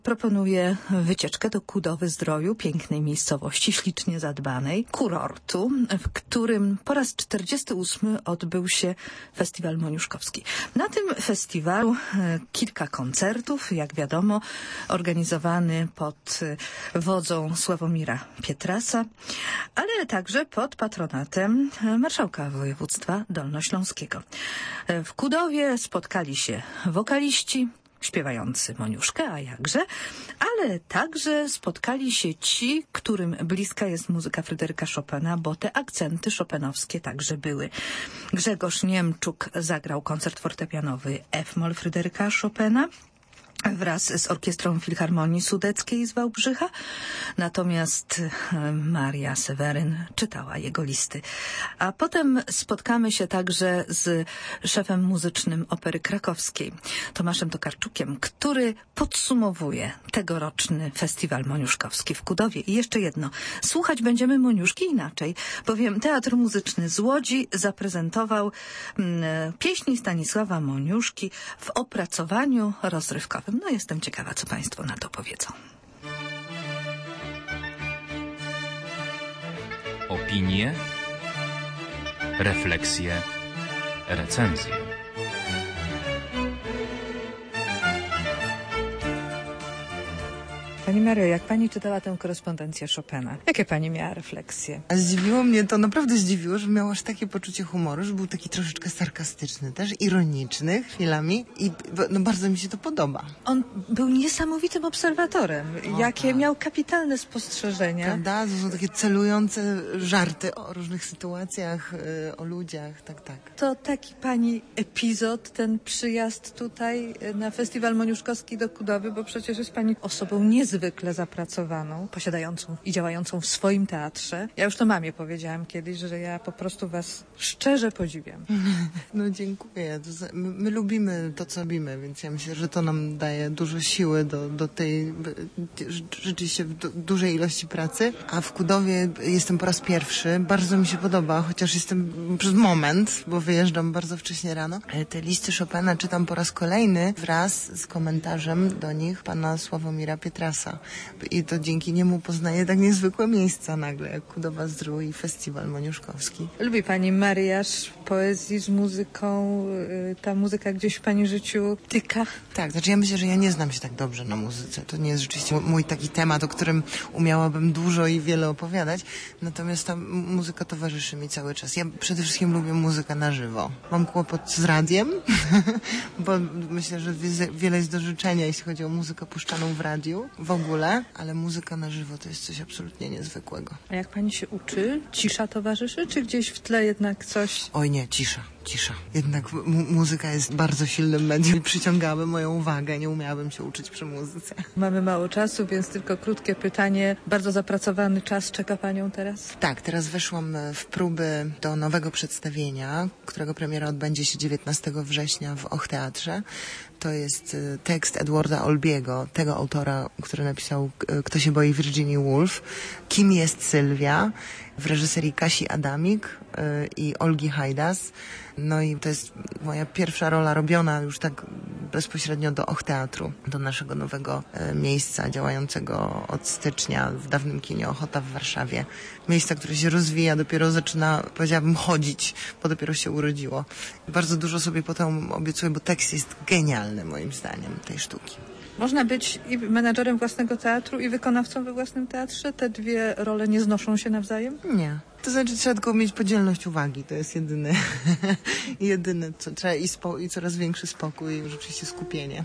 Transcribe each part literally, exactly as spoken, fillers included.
Proponuję wycieczkę do Kudowy-Zdroju, pięknej miejscowości, ślicznie zadbanej, kurortu, w którym po raz czterdziesty ósmy odbył się Festiwal Moniuszkowski. Na tym festiwalu e, kilka koncertów, jak wiadomo, organizowany pod e, wodzą Sławomira Pietrasa, ale także pod patronatem e, marszałka województwa dolnośląskiego. E, w Kudowie spotkali się wokaliści, śpiewający Moniuszkę, a jakże, ale także spotkali się ci, którym bliska jest muzyka Fryderyka Chopina, bo te akcenty chopinowskie także były. Grzegorz Niemczuk zagrał koncert fortepianowy F-moll Fryderyka Chopina wraz z Orkiestrą Filharmonii Sudeckiej z Wałbrzycha, natomiast Maria Seweryn czytała jego listy. A potem spotkamy się także z szefem muzycznym Opery Krakowskiej, Tomaszem Tokarczukiem, który podsumowuje tegoroczny Festiwal Moniuszkowski w Kudowie. I jeszcze jedno, słuchać będziemy Moniuszki inaczej, bowiem Teatr Muzyczny z Łodzi zaprezentował mm, pieśni Stanisława Moniuszki w opracowaniu rozrywkowym. No jestem ciekawa, co państwo na to powiedzą. Opinie, refleksje, recenzje. Pani Mario, jak pani czytała tę korespondencję Chopina, jakie pani miała refleksje? A zdziwiło mnie to, naprawdę zdziwiło, że miał aż takie poczucie humoru, że był taki troszeczkę sarkastyczny, też ironiczny chwilami i no, bardzo mi się to podoba. On był niesamowitym obserwatorem. O, jakie tak. Miał kapitalne spostrzeżenia. Prawda? To są takie celujące żarty o różnych sytuacjach, yy, o ludziach, tak, tak. To taki pani epizod, ten przyjazd tutaj na Festiwal Moniuszkowski do Kudowy, bo przecież jest pani osobą niezwykle zwykle zapracowaną, posiadającą i działającą w swoim teatrze. Ja już to mamie powiedziałam kiedyś, że ja po prostu was szczerze podziwiam. No dziękuję. My, my lubimy to, co robimy, więc ja myślę, że to nam daje dużo siły do, do tej rzeczywiście do, dużej ilości pracy. A w Kudowie jestem po raz pierwszy. Bardzo mi się podoba, chociaż jestem przez moment, bo wyjeżdżam bardzo wcześnie rano. Te listy Chopina czytam po raz kolejny wraz z komentarzem do nich pana Sławomira Pietrasa. I to dzięki niemu poznaję tak niezwykłe miejsca nagle, jak Kudowa-Zdrój i Festiwal Moniuszkowski. Lubi pani mariaż poezji z muzyką? Ta muzyka gdzieś w pani życiu tyka? Tak, znaczy ja myślę, że ja nie znam się tak dobrze na muzyce. To nie jest rzeczywiście mój taki temat, o którym umiałabym dużo i wiele opowiadać. Natomiast ta muzyka towarzyszy mi cały czas. Ja przede wszystkim lubię muzykę na żywo. Mam kłopot z radiem, bo myślę, że wiele jest do życzenia, jeśli chodzi o muzykę puszczaną w radiu. W ogóle, ale muzyka na żywo to jest coś absolutnie niezwykłego. A jak pani się uczy? Cisza towarzyszy, czy gdzieś w tle jednak coś? Oj nie, cisza, cisza. Jednak mu- muzyka jest bardzo silnym medium i przyciągałaby moją uwagę. Nie umiałabym się uczyć przy muzyce. Mamy mało czasu, więc tylko krótkie pytanie. Bardzo zapracowany czas czeka panią teraz? Tak, teraz weszłam w próby do nowego przedstawienia, którego premiera odbędzie się dziewiętnastego września w Och Teatrze. To jest tekst Edwarda Olbiego, tego autora, który napisał Kto się boi Virginia Woolf. Kim jest Sylwia? W reżyserii Kasi Adamik yy, i Olgi Hajdas. No i to jest moja pierwsza rola robiona już tak bezpośrednio do Och Teatru, do naszego nowego y, miejsca działającego od stycznia w dawnym kinie Ochota w Warszawie. Miejsca, które się rozwija, dopiero zaczyna, powiedziałabym, chodzić, bo dopiero się urodziło. Bardzo dużo sobie potem obiecuję, bo tekst jest genialny moim zdaniem tej sztuki. Można być i menadżerem własnego teatru, i wykonawcą we własnym teatrze? Te dwie role nie znoszą się nawzajem? Nie. To znaczy trzeba tylko mieć podzielność uwagi. To jest jedyne, jedyne co trzeba i, spo, i coraz większy spokój i rzeczywiście skupienie.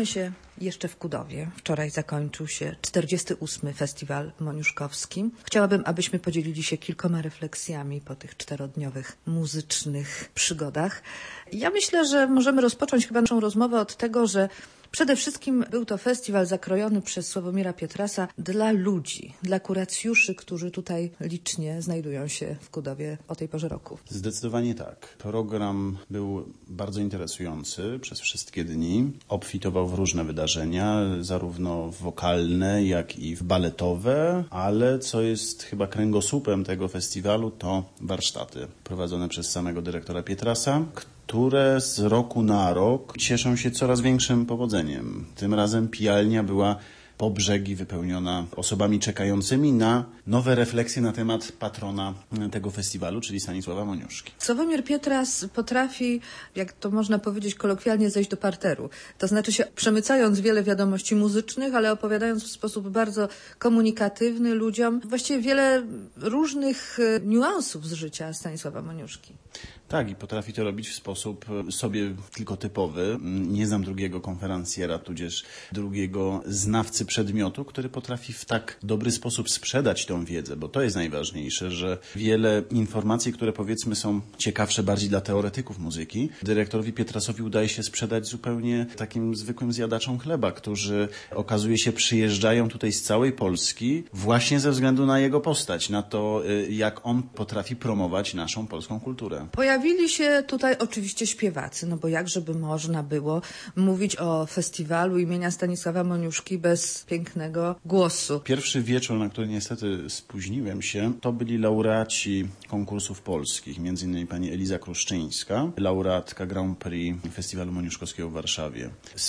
Znajdujemy się jeszcze w Kudowie. Wczoraj zakończył się czterdziesty ósmy Festiwal Moniuszkowski. Chciałabym, abyśmy podzielili się kilkoma refleksjami po tych czterodniowych muzycznych przygodach. Ja myślę, że możemy rozpocząć chyba naszą rozmowę od tego, że przede wszystkim był to festiwal zakrojony przez Sławomira Pietrasa dla ludzi, dla kuracjuszy, którzy tutaj licznie znajdują się w Kudowie o tej porze roku. Zdecydowanie tak. Program był bardzo interesujący przez wszystkie dni. Obfitował w różne wydarzenia, zarówno wokalne, jak i baletowe, ale co jest chyba kręgosłupem tego festiwalu, to warsztaty prowadzone przez samego dyrektora Pietrasa, które z roku na rok cieszą się coraz większym powodzeniem. Tym razem pijalnia była po brzegi wypełniona osobami czekającymi na nowe refleksje na temat patrona tego festiwalu, czyli Stanisława Moniuszki. Sławomir Pietras potrafi, jak to można powiedzieć kolokwialnie, zejść do parteru. To znaczy się przemycając wiele wiadomości muzycznych, ale opowiadając w sposób bardzo komunikatywny ludziom właściwie wiele różnych niuansów z życia Stanisława Moniuszki. Tak, i potrafi to robić w sposób sobie tylko typowy. Nie znam drugiego konferencjera, tudzież drugiego znawcy przedmiotu, który potrafi w tak dobry sposób sprzedać tą wiedzę, bo to jest najważniejsze, że wiele informacji, które powiedzmy są ciekawsze bardziej dla teoretyków muzyki, dyrektorowi Pietrasowi udaje się sprzedać zupełnie takim zwykłym zjadaczom chleba, którzy okazuje się przyjeżdżają tutaj z całej Polski właśnie ze względu na jego postać, na to, jak on potrafi promować naszą polską kulturę. Pojawili się tutaj oczywiście śpiewacy, no bo jakżeby można było mówić o festiwalu imienia Stanisława Moniuszki bez pięknego głosu. Pierwszy wieczór, na który niestety spóźniłem się, to byli laureaci konkursów polskich, między innymi pani Eliza Kruszczyńska, laureatka Grand Prix Festiwalu Moniuszkowskiego w Warszawie.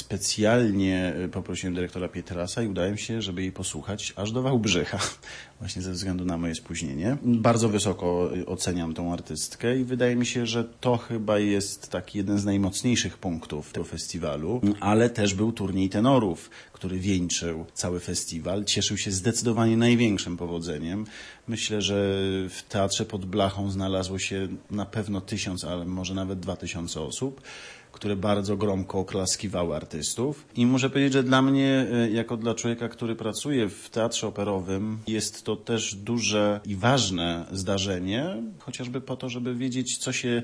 Specjalnie poprosiłem dyrektora Pietrasa i udałem się, żeby jej posłuchać aż do Wałbrzycha, właśnie ze względu na moje spóźnienie. Bardzo wysoko oceniam tą artystkę i wydaje mi się, że to chyba jest taki jeden z najmocniejszych punktów tego festiwalu, ale też był turniej tenorów, który wieńczył cały festiwal. Cieszył się zdecydowanie największym powodzeniem. Myślę, że w Teatrze pod Blachą znalazło się na pewno tysiąc, ale może nawet dwa tysiące osób, które bardzo gromko oklaskiwały artystów. I muszę powiedzieć, że dla mnie, jako dla człowieka, który pracuje w teatrze operowym, jest to też duże i ważne zdarzenie, chociażby po to, żeby wiedzieć, co się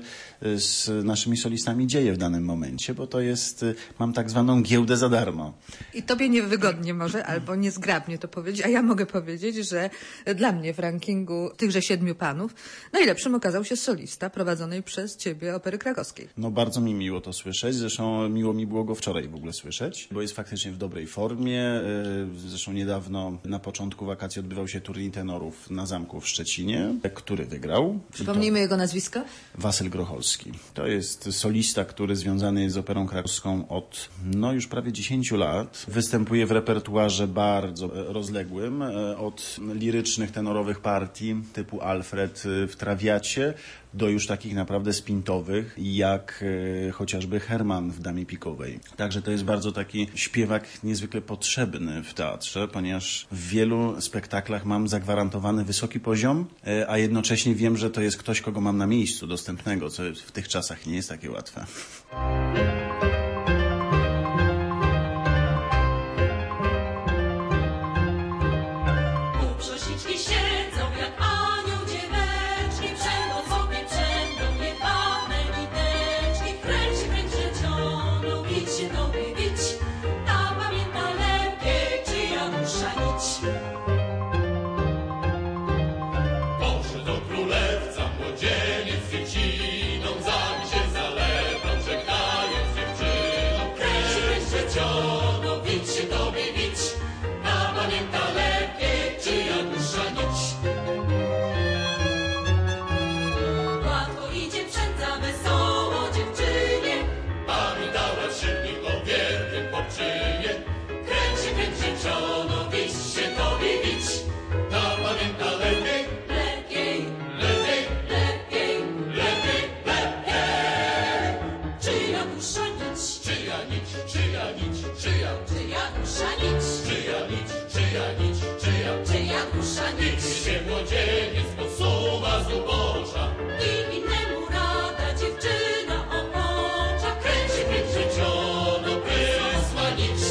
z naszymi solistami dzieje w danym momencie, bo to jest, mam tak zwaną giełdę za darmo. I tobie niewygodnie może, albo niezgrabnie to powiedzieć, a ja mogę powiedzieć, że dla mnie w rankingu tychże siedmiu panów najlepszym okazał się solista prowadzonej przez ciebie Opery Krakowskiej. No bardzo mi miło to słyszeć. Zresztą miło mi było go wczoraj w ogóle słyszeć, bo jest faktycznie w dobrej formie. Zresztą niedawno na początku wakacji odbywał się turniej tenorów na Zamku w Szczecinie, który wygrał. Przypomnijmy jego nazwisko? Wasyl Grocholski. To jest solista, który związany jest z Operą Krakowską od no już prawie dziesięciu lat. Występuje w repertuarze bardzo rozległym, od lirycznych tenorowych partii typu Alfred w Trawiacie do już takich naprawdę spintowych, jak e, chociażby Herman w Damie Pikowej. Także to jest bardzo taki śpiewak niezwykle potrzebny w teatrze, ponieważ w wielu spektaklach mam zagwarantowany wysoki poziom, e, a jednocześnie wiem, że to jest ktoś, kogo mam na miejscu dostępnego, co w tych czasach nie jest takie łatwe. Kręci, kręci, czono, wysłanić.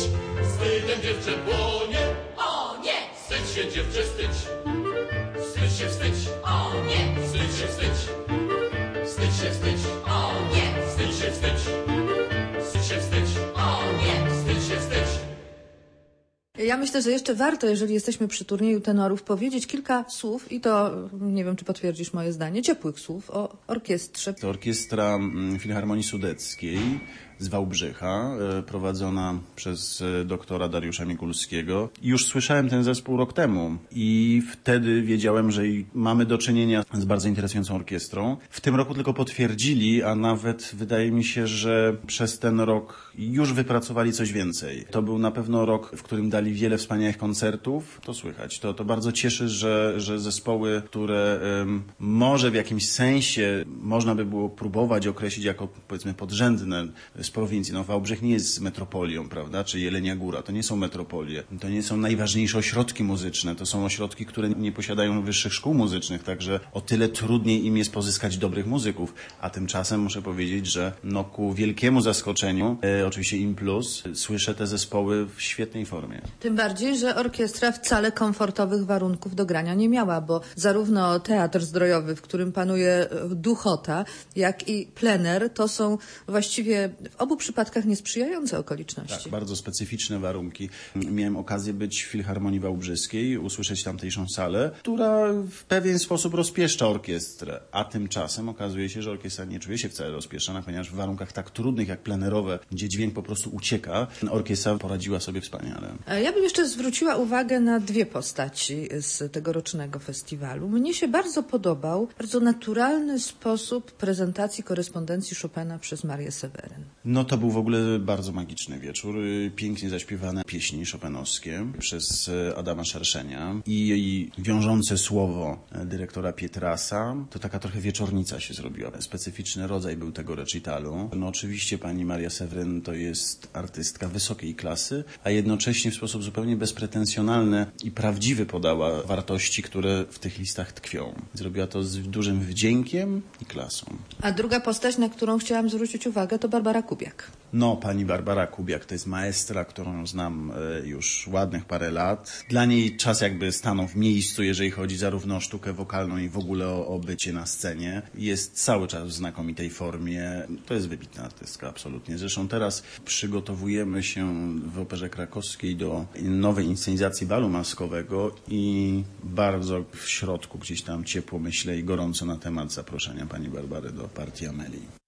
Ja myślę, że jeszcze warto, jeżeli jesteśmy przy turnieju tenorów, powiedzieć kilka słów, i to, nie wiem, czy potwierdzisz moje zdanie, ciepłych słów o orkiestrze. To orkiestra mm, Filharmonii Sudeckiej z Wałbrzycha, e, prowadzona przez e, doktora Dariusza Mikulskiego. Już słyszałem ten zespół rok temu i wtedy wiedziałem, że i mamy do czynienia z bardzo interesującą orkiestrą. W tym roku tylko potwierdzili, a nawet wydaje mi się, że przez ten rok już wypracowali coś więcej. To był na pewno rok, w którym dali wiele wspaniałych koncertów. To słychać. To, to bardzo cieszy, że, że zespoły, które um, może w jakimś sensie można by było próbować określić jako, powiedzmy, podrzędne z prowincji. No, Wałbrzych nie jest metropolią, prawda? Czy Jelenia Góra. To nie są metropolie. To nie są najważniejsze ośrodki muzyczne. To są ośrodki, które nie posiadają wyższych szkół muzycznych, także o tyle trudniej im jest pozyskać dobrych muzyków. A tymczasem muszę powiedzieć, że no, ku wielkiemu zaskoczeniu, e, oczywiście im plus, słyszę te zespoły w świetnej formie. Tym bardziej, że orkiestra wcale komfortowych warunków do grania nie miała, bo zarówno teatr zdrojowy, w którym panuje duchota, jak i plener, to są właściwie w obu przypadkach niesprzyjające okoliczności. Tak, bardzo specyficzne warunki. Miałem okazję być w Filharmonii Wałbrzyskiej, usłyszeć tamtejszą salę, która w pewien sposób rozpieszcza orkiestrę, a tymczasem okazuje się, że orkiestra nie czuje się wcale rozpieszczona, ponieważ w warunkach tak trudnych jak plenerowe, gdzie dźwięk po prostu ucieka, orkiestra poradziła sobie wspaniale. Ja bym jeszcze zwróciła uwagę na dwie postaci z tegorocznego festiwalu. Mnie się bardzo podobał bardzo naturalny sposób prezentacji korespondencji Chopina przez Marię Seweryn. No to był w ogóle bardzo magiczny wieczór. Pięknie zaśpiewane pieśni chopinowskie przez Adama Szerszenia i jej wiążące słowo dyrektora Pietrasa. To taka trochę wieczornica się zrobiła. Specyficzny rodzaj był tego recitalu. No oczywiście pani Maria Seweryn to jest artystka wysokiej klasy, a jednocześnie w sposób zupełnie bezpretensjonalny i prawdziwy podała wartości, które w tych listach tkwią. Zrobiła to z dużym wdziękiem i klasą. A druga postać, na którą chciałam zwrócić uwagę, to Barbara Kubiak. No, pani Barbara Kubiak to jest maestra, którą znam już ładnych parę lat. Dla niej czas jakby stanął w miejscu, jeżeli chodzi zarówno o sztukę wokalną i w ogóle o, o bycie na scenie. Jest cały czas w znakomitej formie. To jest wybitna artystka, absolutnie. Zresztą teraz przygotowujemy się w Operze Krakowskiej do nowej inscenizacji balu maskowego i bardzo w środku gdzieś tam ciepło myślę i gorąco na temat zaproszenia pani Barbary do partii Amelii.